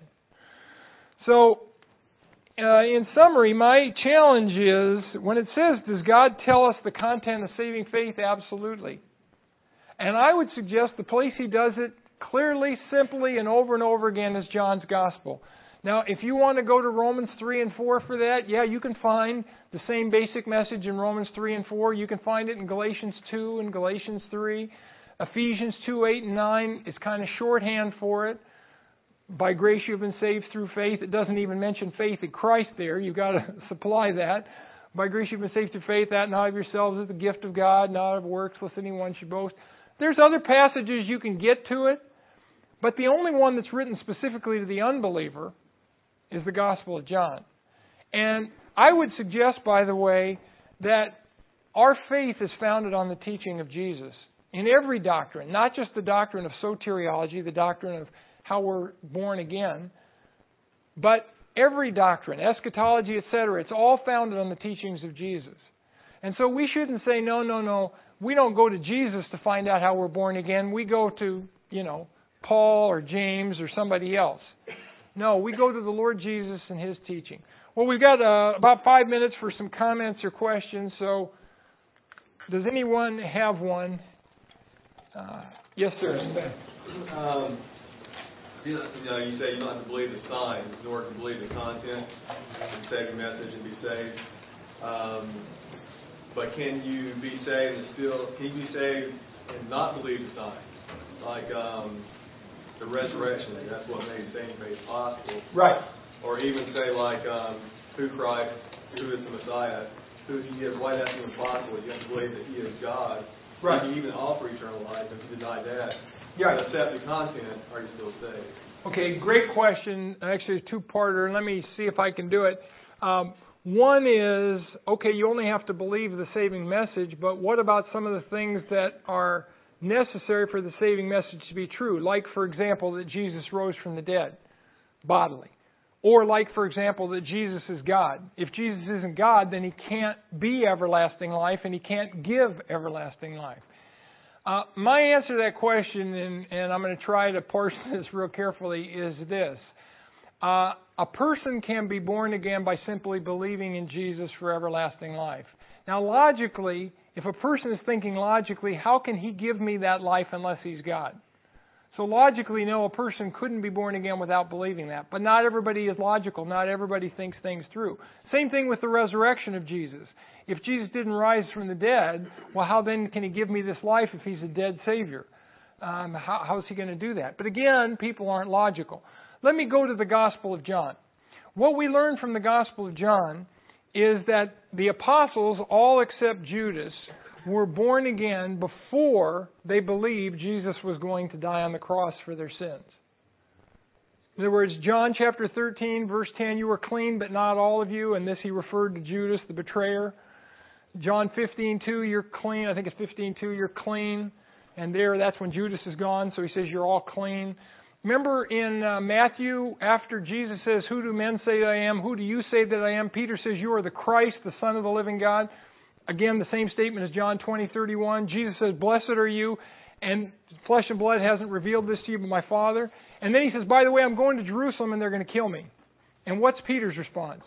Speaker 1: So, in summary, my challenge is, when it says, does God tell us the content of saving faith? Absolutely. And I would suggest the place He does it clearly, simply, and over again is John's Gospel. Now, if you want to go to Romans 3 and 4 for that, yeah, you can find the same basic message in Romans 3 and 4. You can find it in Galatians 2 and Galatians 3. Ephesians 2, 8, and 9 is kind of shorthand for it. By grace you have been saved through faith. It doesn't even mention faith in Christ there. You've got to supply that. By grace you've been saved through faith, that not of yourselves is the gift of God, not of works, lest anyone should boast. There's other passages you can get to it, but the only one that's written specifically to the unbeliever is the Gospel of John. And I would suggest, by the way, that our faith is founded on the teaching of Jesus in every doctrine, not just the doctrine of soteriology, the doctrine of how we're born again, but every doctrine, eschatology, etc. It's all founded on the teachings of Jesus. And so we shouldn't say, no, we don't go to Jesus to find out how we're born again. We go to, Paul or James or somebody else. No, we go to the Lord Jesus and His teaching. Well, we've got about 5 minutes for some comments or questions, so does anyone have one? Yes, sir.
Speaker 2: You say you don't have to believe the signs in order to believe the content and say the message and be saved. But can you be saved and not believe the signs? Like the resurrection, that's what made saving faith possible.
Speaker 1: Right.
Speaker 2: Or even say who Christ, who is the Messiah, who He is, why that's even possible. You have to believe that He is God.
Speaker 1: Right.
Speaker 2: Can you even offer eternal life if you deny that?
Speaker 1: Yeah.
Speaker 2: But accept the content, are you still saved?
Speaker 1: Okay, great question. Actually, a two-parter. Let me see if I can do it. One is, okay, you only have to believe the saving message, but what about some of the things that are necessary for the saving message to be true? Like, for example, that Jesus rose from the dead bodily. Or like, for example, that Jesus is God. If Jesus isn't God, then He can't be everlasting life and He can't give everlasting life. My answer to that question, and I'm going to try to parse this real carefully, is this. A person can be born again by simply believing in Jesus for everlasting life. Now, logically, if a person is thinking logically, how can He give me that life unless He's God? So logically, no, a person couldn't be born again without believing that. But not everybody is logical. Not everybody thinks things through. Same thing with the resurrection of Jesus. If Jesus didn't rise from the dead, well, how then can He give me this life if He's a dead Savior? How is He going to do that? But again, people aren't logical. Let me go to the Gospel of John. What we learn from the Gospel of John is that the apostles, all except Judas, were born again before they believed Jesus was going to die on the cross for their sins. In other words, John chapter 13, verse 10, you are clean, but not all of you. And this he referred to Judas, the betrayer. John 15:2, you're clean. I think it's 15:2, you're clean. And that's when Judas is gone, so he says you're all clean. Remember in Matthew, after Jesus says, who do men say that I am? Who do you say that I am? Peter says, you are the Christ, the Son of the living God. Again, the same statement as John 20:31. Jesus says, blessed are you, and flesh and blood hasn't revealed this to you, but my Father. And then he says, by the way, I'm going to Jerusalem and they're going to kill me. And what's Peter's response?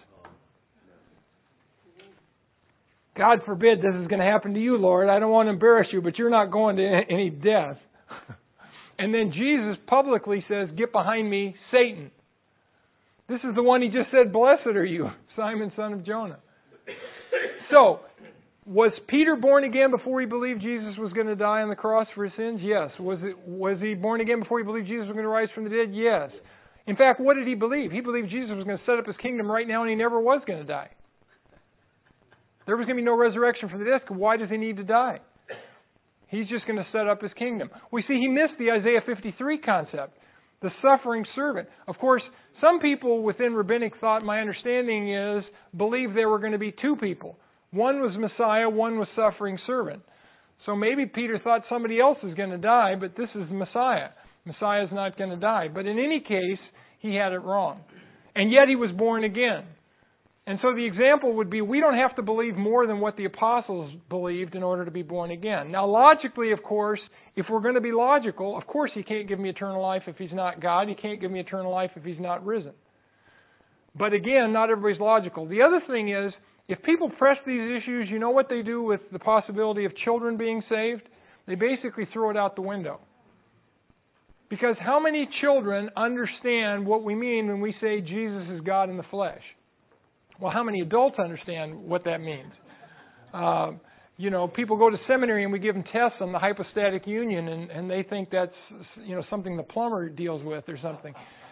Speaker 1: God forbid this is going to happen to you, Lord. I don't want to embarrass you, but you're not going to any death. And then Jesus publicly says, get behind me, Satan. This is the one he just said, blessed are you, Simon, son of Jonah. So, was Peter born again before he believed Jesus was going to die on the cross for his sins? Yes. Was he born again before he believed Jesus was going to rise from the dead? Yes. In fact, what did he believe? He believed Jesus was going to set up his kingdom right now and he never was going to die. There was going to be no resurrection from the dead. Why does he need to die? He's just going to set up his kingdom. We see he missed the Isaiah 53 concept, the suffering servant. Of course, some people within rabbinic thought, my understanding is, believe there were going to be two people. One was Messiah, one was suffering servant. So maybe Peter thought somebody else is going to die, but this is Messiah. Messiah is not going to die. But in any case, he had it wrong. And yet he was born again. And so the example would be, we don't have to believe more than what the apostles believed in order to be born again. Now, logically, of course, if we're going to be logical, of course he can't give me eternal life if he's not God. He can't give me eternal life if he's not risen. But again, not everybody's logical. The other thing is, if people press these issues, you know what they do with the possibility of children being saved? They basically throw it out the window. Because how many children understand what we mean when we say Jesus is God in the flesh? Well, how many adults understand what that means? People go to seminary and we give them tests on the hypostatic union and they think that's, something the plumber deals with or something,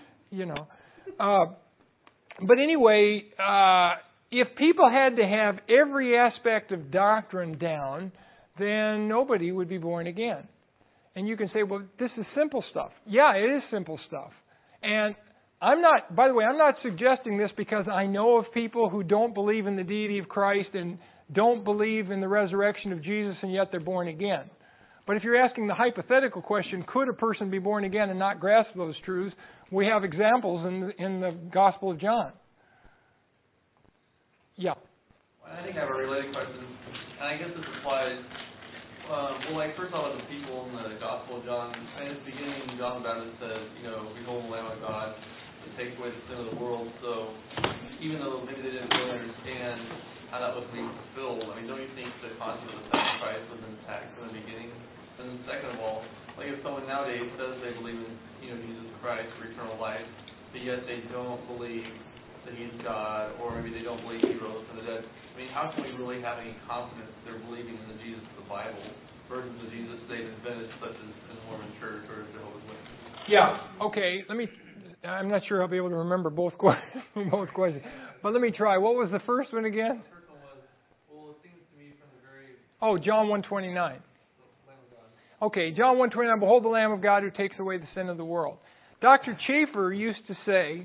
Speaker 1: But anyway, if people had to have every aspect of doctrine down, then nobody would be born again. And you can say, well, this is simple stuff. Yeah, it is simple stuff. And I'm not suggesting this because I know of people who don't believe in the deity of Christ and don't believe in the resurrection of Jesus and yet they're born again. But if you're asking the hypothetical question, could a person be born again and not grasp those truths? We have examples in the Gospel of John. Yeah.
Speaker 3: I think I have a related question, and I guess this applies. First of all, the people in the Gospel of John, in the beginning, John the Baptist says, behold the Lamb of God that takes away the sin of the world. So even though maybe they didn't really understand how that was being fulfilled, don't you think the concept of the sacrifice was intact from the beginning? And then second of all, if someone nowadays says they believe in Jesus Christ for eternal life, but yet they don't believe that he's God, or maybe they don't believe he rose from the dead, how can we really have any confidence that they're believing in the Jesus of the Bible versus the Jesus they've invented, such as the Mormon Church or Jehovah's Witnesses?
Speaker 1: Yeah, okay. I'm not sure I'll be able to remember both questions. But let me try. What was the first one again?
Speaker 3: The first one was, it seems to me from the very...
Speaker 1: John 1:29. Okay, John 1:29, behold the Lamb of God who takes away the sin of the world. Dr. Chafer used to say,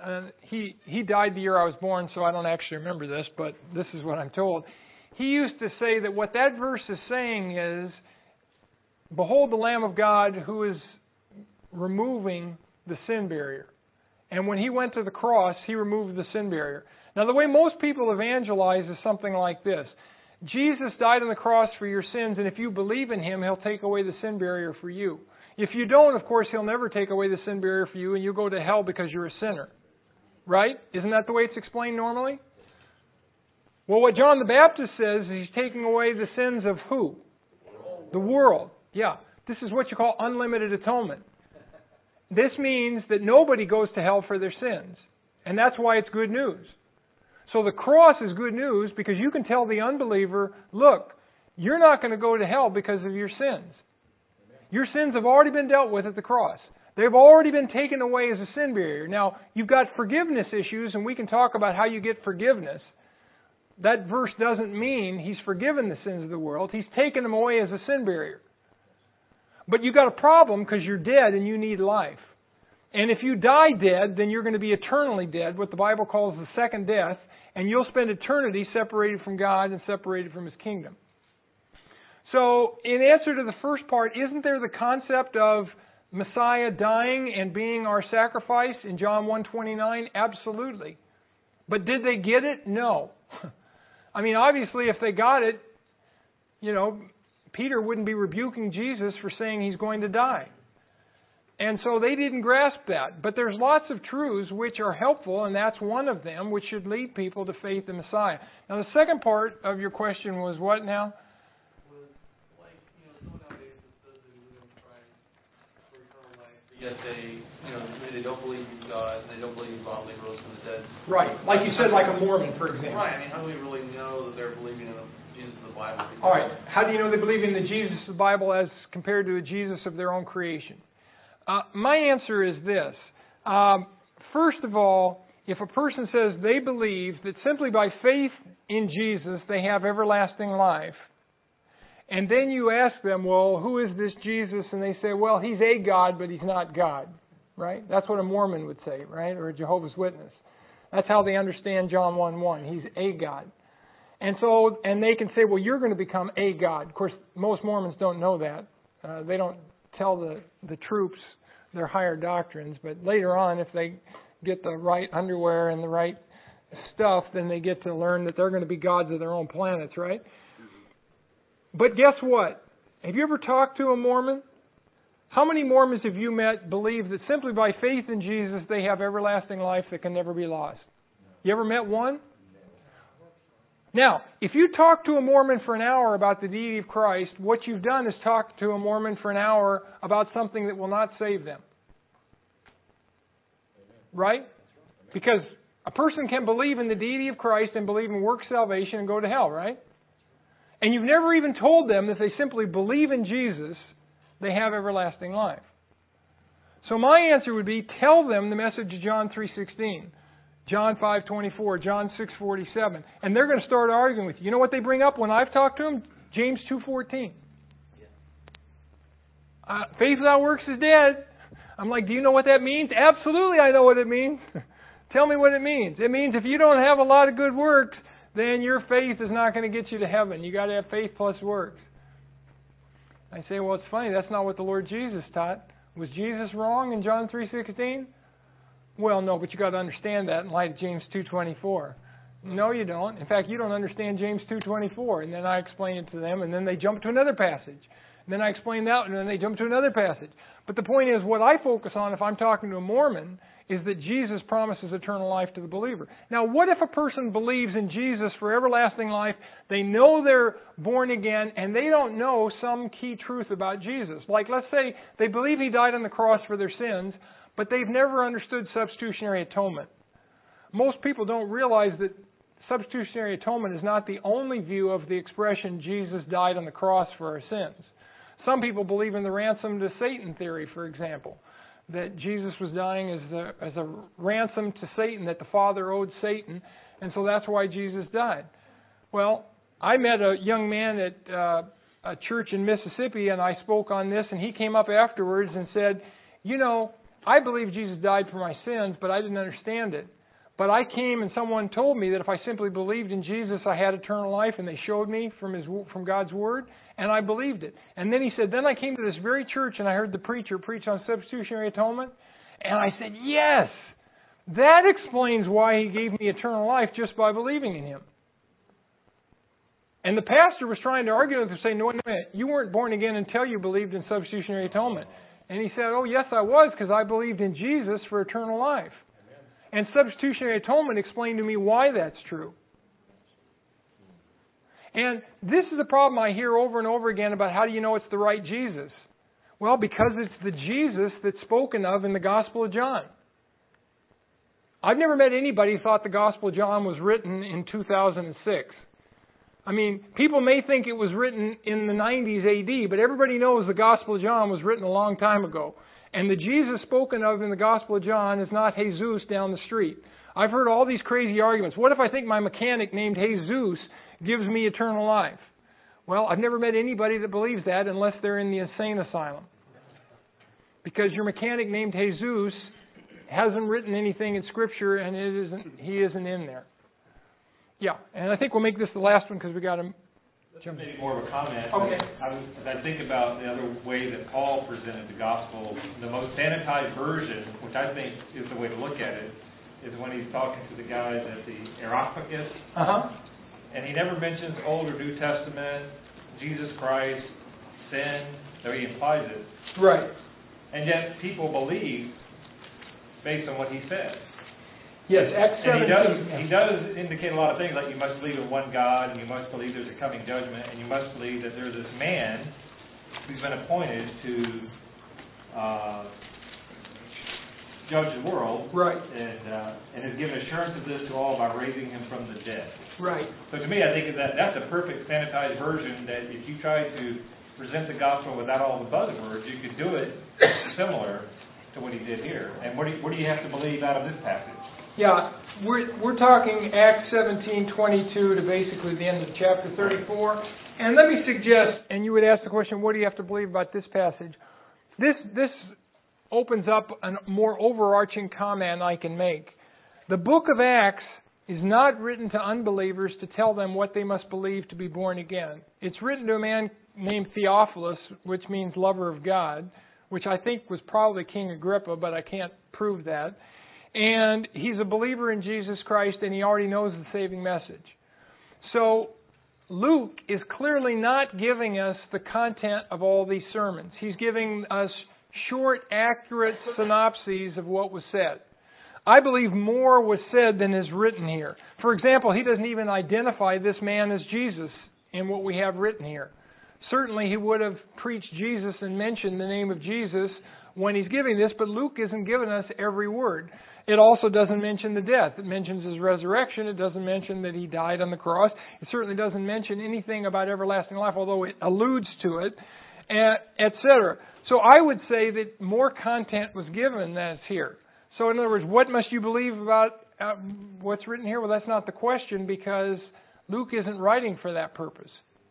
Speaker 1: he died the year I was born, so I don't actually remember this, but this is what I'm told. He used to say that what that verse is saying is, behold the Lamb of God who is removing the sin barrier. And when he went to the cross, he removed the sin barrier. Now, the way most people evangelize is something like this. Jesus died on the cross for your sins, and if you believe in him, he'll take away the sin barrier for you. If you don't, of course, he'll never take away the sin barrier for you, and you'll go to hell because you're a sinner. Right? Isn't that the way it's explained normally? Well, what John the Baptist says is he's taking away the sins of who? The world. Yeah. This is what you call unlimited atonement. This means that nobody goes to hell for their sins. And that's why it's good news. So the cross is good news because you can tell the unbeliever, look, you're not going to go to hell because of your sins. Your sins have already been dealt with at the cross. They've already been taken away as a sin barrier. Now, you've got forgiveness issues, and we can talk about how you get forgiveness. that verse doesn't mean He's forgiven the sins of the world. He's taken them away as a sin barrier. But you've got a problem because you're dead and you need life. And if you die dead, then you're going to be eternally dead, what the Bible calls the second death, and you'll spend eternity separated from God and separated from His kingdom. So, in answer to the first part, isn't there the concept of Messiah dying and being our sacrifice in John 1:29? Absolutely. But did they get it? No. I mean, obviously, if they got it, Peter wouldn't be rebuking Jesus for saying He's going to die. And so they didn't grasp that. But there's lots of truths which are helpful, and that's one of them, which should lead people to faith in Messiah. Now, the second part of your question was what now?
Speaker 3: Someone nowadays that says they believe in Christ for eternal life, but yet they don't believe in God, and they don't believe in bodily rose from the dead.
Speaker 1: Right. Like you said, like a Mormon, for example.
Speaker 3: Right. I mean, how do we really know that they're believing in Jesus of the Bible?
Speaker 1: All right. How do you know they believe in the Jesus of the Bible as compared to the Jesus of their own creation? My answer is this. First of all, if a person says they believe that simply by faith in Jesus they have everlasting life, and then you ask them, well, who is this Jesus? And they say, well, He's a God, but He's not God. Right? That's what a Mormon would say, right? Or a Jehovah's Witness. That's how they understand John 1:1. He's a God. And they can say, well, you're going to become a God. Of course, most Mormons don't know that. They don't tell the troops their higher doctrines. But later on, if they get the right underwear and the right stuff, then they get to learn that they're going to be gods of their own planets, right? But guess what? Have you ever talked to a Mormon? How many Mormons have you met believe that simply by faith in Jesus they have everlasting life that can never be lost? You ever met one? Now, if you talk to a Mormon for an hour about the deity of Christ, what you've done is talk to a Mormon for an hour about something that will not save them. Right? Because a person can believe in the deity of Christ and believe in work salvation and go to hell, right? And you've never even told them that they simply believe in Jesus, they have everlasting life. So my answer would be, tell them the message of John 3:16. John 5:24, John 6:47, and they're going to start arguing with you. You know what they bring up when I've talked to them? James 2:14. Faith without works is dead. I'm like, do you know what that means? Absolutely, I know what it means. Tell me what it means. It means if you don't have a lot of good works, then your faith is not going to get you to heaven. You got to have faith plus works. I say, well, it's funny. That's not what the Lord Jesus taught. Was Jesus wrong in John 3:16? Well, no, but you got to understand that in light of James 2:24. No, you don't. In fact, you don't understand James 2:24. And then I explain it to them, and then they jump to another passage. And then I explain that, and then they jump to another passage. But the point is, what I focus on if I'm talking to a Mormon is that Jesus promises eternal life to the believer. Now, what if a person believes in Jesus for everlasting life, they know they're born again, and they don't know some key truth about Jesus? Like, let's say they believe He died on the cross for their sins, but they've never understood substitutionary atonement. Most people don't realize that substitutionary atonement is not the only view of the expression Jesus died on the cross for our sins. Some people believe in the ransom to Satan theory, for example, that Jesus was dying as a ransom to Satan, that the Father owed Satan, and so that's why Jesus died. Well, I met a young man at a church in Mississippi, and I spoke on this, and he came up afterwards and said, you know, I believe Jesus died for my sins, but I didn't understand it. But I came and someone told me that if I simply believed in Jesus, I had eternal life, and they showed me from God's Word, and I believed it. And then he said, then I came to this very church and I heard the preacher preach on substitutionary atonement, and I said, yes, that explains why He gave me eternal life just by believing in Him. And the pastor was trying to argue with him, saying, no, wait a minute, you weren't born again until you believed in substitutionary atonement. And he said, oh, yes, I was, because I believed in Jesus for eternal life. And substitutionary atonement explained to me why that's true. And this is a problem I hear over and over again about how do you know it's the right Jesus? Well, because it's the Jesus that's spoken of in the Gospel of John. I've never met anybody who thought the Gospel of John was written in 2006. I mean, people may think it was written in the 90s AD, but everybody knows the Gospel of John was written a long time ago. And the Jesus spoken of in the Gospel of John is not Jesus down the street. I've heard all these crazy arguments. What if I think my mechanic named Jesus gives me eternal life? Well, I've never met anybody that believes that unless they're in the insane asylum. Because your mechanic named Jesus hasn't written anything in Scripture, and he isn't in there. Yeah, and I think we'll make this the last one because we got to jump.
Speaker 4: Maybe more of a comment.
Speaker 1: Okay.
Speaker 4: As I think about the other way that Paul presented the gospel, the most sanitized version, which I think is the way to look at it, is when he's talking to the guys at the Areopagus. And he never mentions Old or New Testament, Jesus Christ, sin, though he implies it.
Speaker 1: Right.
Speaker 4: And yet people believe based on what he says.
Speaker 1: Yes, Acts 17.
Speaker 4: And he does indicate a lot of things, like you must believe in one God, and you must believe there's a coming judgment, and you must believe that there's this man who's been appointed to judge the world,
Speaker 1: right,
Speaker 4: and has given assurance of this to all by raising him from the dead.
Speaker 1: Right.
Speaker 4: So to me, I think that's a perfect sanitized version, that if you try to present the gospel without all the buzzwords, you could do it similar to what he did here. And what do you have to believe out of this passage?
Speaker 1: Yeah, we're talking Acts 17:22 to basically the end of chapter 34. And let me suggest, and you would ask the question, what do you have to believe about this passage? This opens up a more overarching comment I can make. The book of Acts is not written to unbelievers to tell them what they must believe to be born again. It's written to a man named Theophilus, which means lover of God, which I think was probably King Agrippa, but I can't prove that. And he's a believer in Jesus Christ, and he already knows the saving message. So Luke is clearly not giving us the content of all these sermons. He's giving us short, accurate synopses of what was said. I believe more was said than is written here. For example, he doesn't even identify this man as Jesus in what we have written here. Certainly he would have preached Jesus and mentioned the name of Jesus when he's giving this, but Luke isn't giving us every word. It also doesn't mention the death. It mentions his resurrection. It doesn't mention that he died on the cross. It certainly doesn't mention anything about everlasting life, although it alludes to it, etc. So I would say that more content was given than is here. So in other words, what must you believe about what's written here? Well, that's not the question, because Luke isn't writing for that purpose.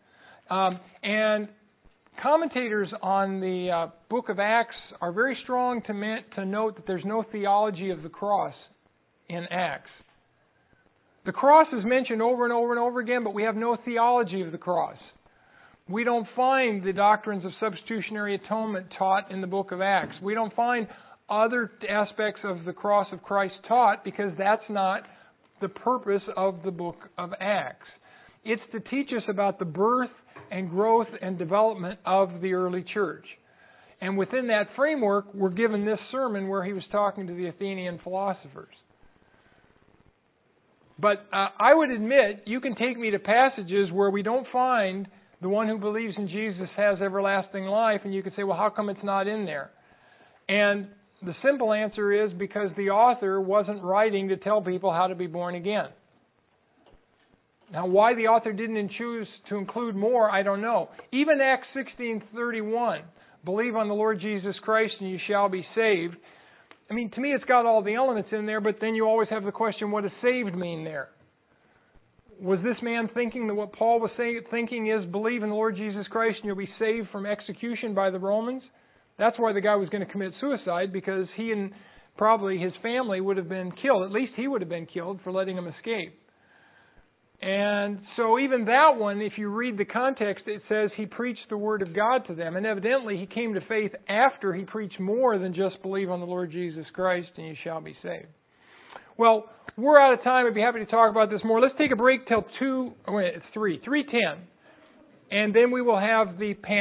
Speaker 1: And commentators on the book of Acts are very strong to note that there's no theology of the cross in Acts. The cross is mentioned over and over and over again, but we have no theology of the cross. We don't find the doctrines of substitutionary atonement taught in the book of Acts. We don't find other aspects of the cross of Christ taught, because that's not the purpose of the book of Acts. It's to teach us about the birth and growth and development of the early church. And within that framework, we're given this sermon where he was talking to the Athenian philosophers. But I would admit, you can take me to passages where we don't find the one who believes in Jesus has everlasting life, and you could say, well, how come it's not in there? And the simple answer is because the author wasn't writing to tell people how to be born again. Now, why the author didn't choose to include more, I don't know. Even Acts 16:31, believe on the Lord Jesus Christ and you shall be saved. I mean, to me, it's got all the elements in there, but then you always have the question, what does saved mean there? Was this man thinking that what Paul was thinking is believe in the Lord Jesus Christ and you'll be saved from execution by the Romans? That's why the guy was going to commit suicide, because he and probably his family would have been killed. At least he would have been killed for letting him escape. And so even that one, if you read the context, it says he preached the Word of God to them. And evidently he came to faith after he preached more than just believe on the Lord Jesus Christ and you shall be saved. Well, we're out of time. I'd be happy to talk about this more. Let's take a break till 3:10. And then we will have the panel.